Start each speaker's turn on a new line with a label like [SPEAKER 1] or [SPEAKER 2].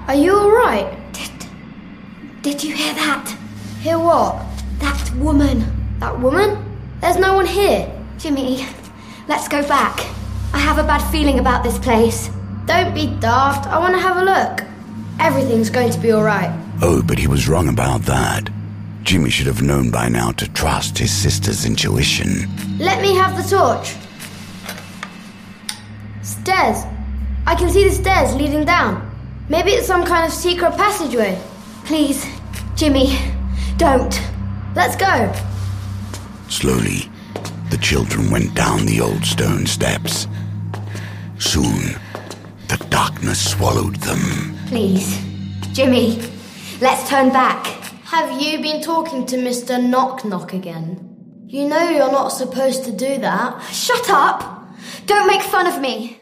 [SPEAKER 1] Are you alright?
[SPEAKER 2] Did you hear that?
[SPEAKER 1] Hear what?
[SPEAKER 2] That woman.
[SPEAKER 1] That woman? There's no one here.
[SPEAKER 2] Jimmy, let's go back. I have a bad feeling about this place.
[SPEAKER 1] Don't be daft. I want to have a look. Everything's going to be alright.
[SPEAKER 3] Oh, but he was wrong about that. Jimmy should have known by now to trust his sister's intuition.
[SPEAKER 1] Let me have the torch. Stairs. I can see the stairs leading down. Maybe it's some kind of secret passageway.
[SPEAKER 2] Please, Jimmy, don't.
[SPEAKER 1] Let's go.
[SPEAKER 3] Slowly, the children went down the old stone steps. Soon, the darkness swallowed them.
[SPEAKER 2] Please, Jimmy, let's turn back.
[SPEAKER 1] Have you been talking to Mr. Knock Knock again? You know you're not supposed to do that.
[SPEAKER 2] Shut up! Don't make fun of me.